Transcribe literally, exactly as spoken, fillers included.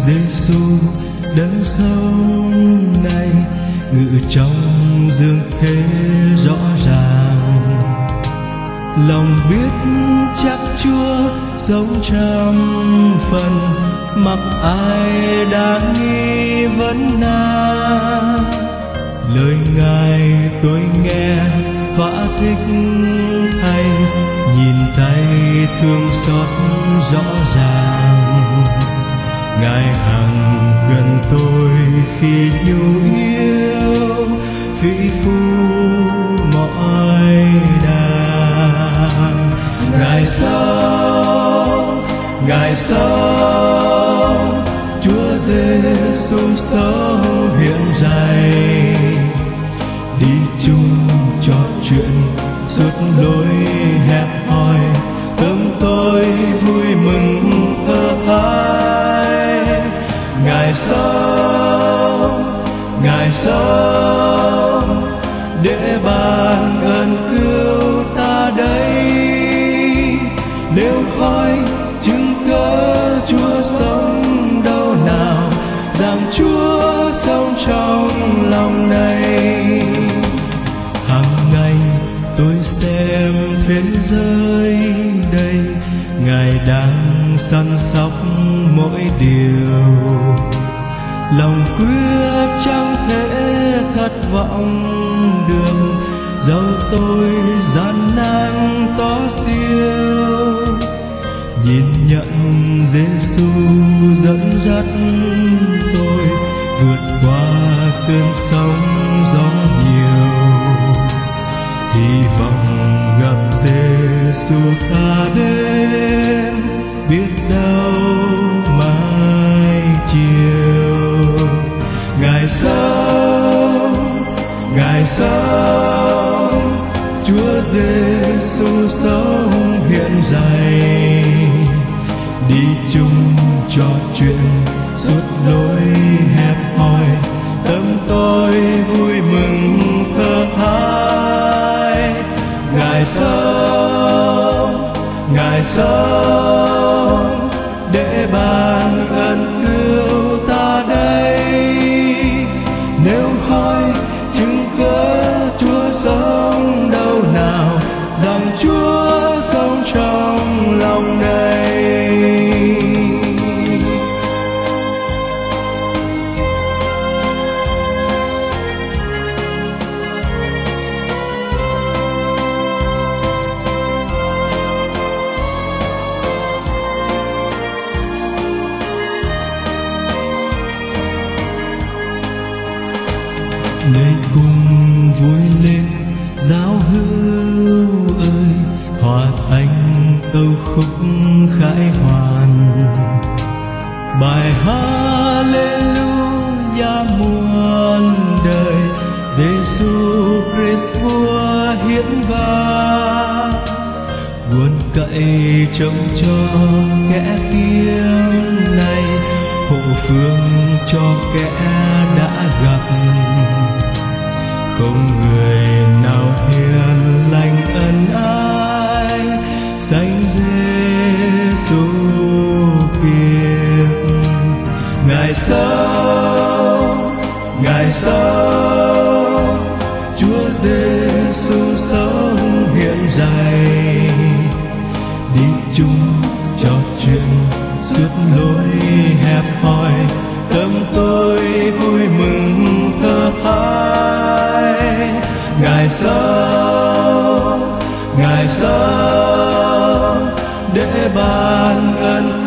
Giêsu đấng sống này ngự trong dương thế rõ ràng. Lòng biết chắc Chúa sống trăm phần, mặc ai đã nghi vấn nan. Lời Ngài tôi nghe thỏa thích thay, nhìn tay thương xót rõ ràng. Ngài hằng gần tôi khi nhu yếu, phí phu mọi đàng. Ngài sống, Ngài sống, Chúa Giêsu sống hiện rày. Đi chung trò chuyện suốt lối hẹp hòi, tâm tôi vui mừng thơ thái. Ngài sống, Ngài sống, để ban ơn cứu ta đây. Nếu hỏi chứng cớ Chúa sống đâu nào, rằng Chúa sống trong lòng này. Hàng ngày tôi xem thế giới đây, Ngài đang săn sóc mỗi điều. Lòng quyết chẳng thể thất vọng được, dẫu tôi gian nan có siêu. Nhìn nhận Giêsu dẫn dắt tôi vượt qua cơn sóng gió nhiều. Hy vọng gặp Giêsu ta đến, biết đâu mai chiều. Ngài sống, Ngài sống, Chúa Giêsu sống hiện rày. Đi chung trò chuyện suốt lối hẹp hòi, tâm tôi vui mừng thơ thái. Ngài sống, Ngài sống, để ban ơn cứu ta đây. Nếu hỏi chứng cớ Chúa sống đâu nào, rằng Chúa sống trong lòng này. Người cùng vui lên giáo hữu ơi, hòa thành tâu khúc khải hoàn. Bài Hallelujah muôn đời, Giêsu Christ vua hiển vang. Buồn cậy trông cho kẻ kiêng này, hộ phương cho kẻ đã gặp. Không người nào hiền lành ân ái, sánh Giêsu kia. Ngài sống, Ngài sống, Chúa Giêsu sống hiện rày. Đi chung trò chuyện suốt lối hẹp hòi, tâm tôi vui mừng thơ thái. Ngài sống, Ngài sống, để ban ơn